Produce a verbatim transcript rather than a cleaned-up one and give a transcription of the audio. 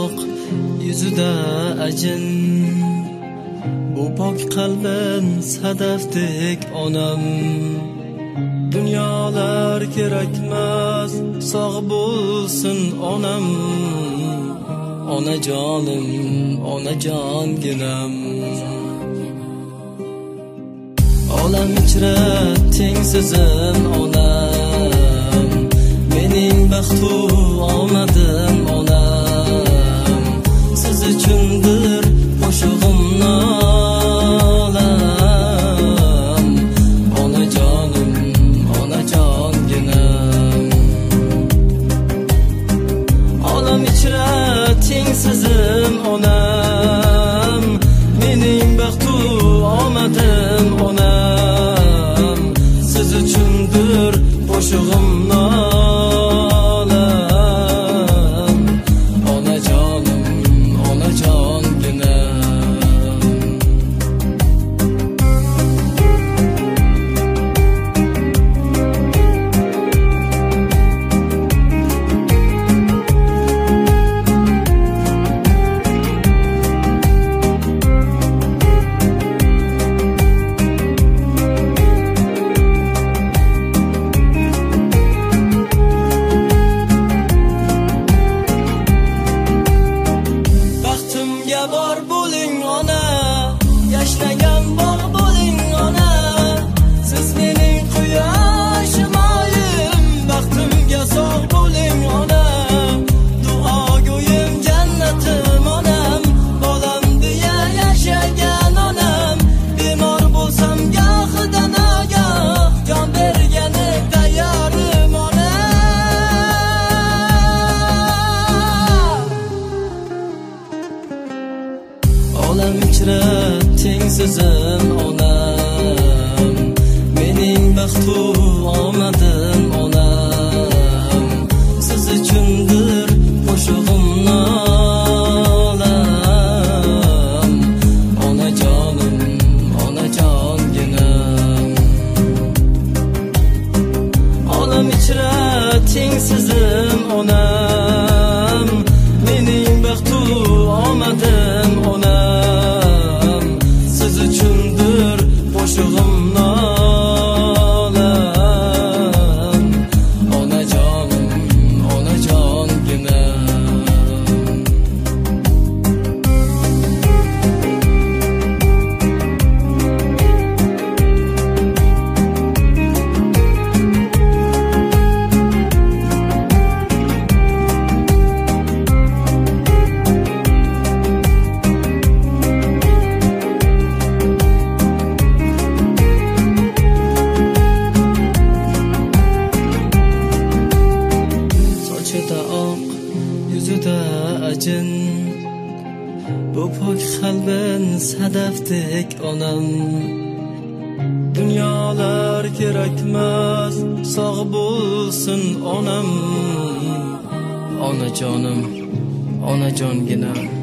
oq, yuzida ajin. Bu pok qalbin sadafdek onam. Dunyolar kerakmas, sog' bo'lsin onam. Onajonim, onajonginam. Olam ichra tengsizim onam. Mening baxtu omadim onam. Siz uchundir qo'shig'im nolam. Onajonim, onajonginam. Olam ichra tengsizim onam. Mening baxtu omadim onam. Siz uchundir qo'shig'im nolam. Onajonim, onajonginam. Bor bo'ling ona, yashnagan bog' bo'ling ona. Siz mening quyoshim oyim, baxtimga sog' bo'ling ona. Duogo'yim jannatim onam, bolam deya yashagan onam. Bemor bo'lsam gohida nagoh, jon bergani tayyorim ona. Olam ichra tengsizim onam. Mening baxtu omadim onam. Siz uchundir qo'shig'im nolam. Onajonim, onajonginam. Olam ichra tengsizim onam. Mening baxtu omadim onam. Siz uchundir qo'shig'im nolam. Onajonim, onajonginam. Yuzida ajin. Bu pok qalbin sadafdek onam. Dunyolar kerakmas, sog' bo'lsin onam. Onajonim, onajonginam.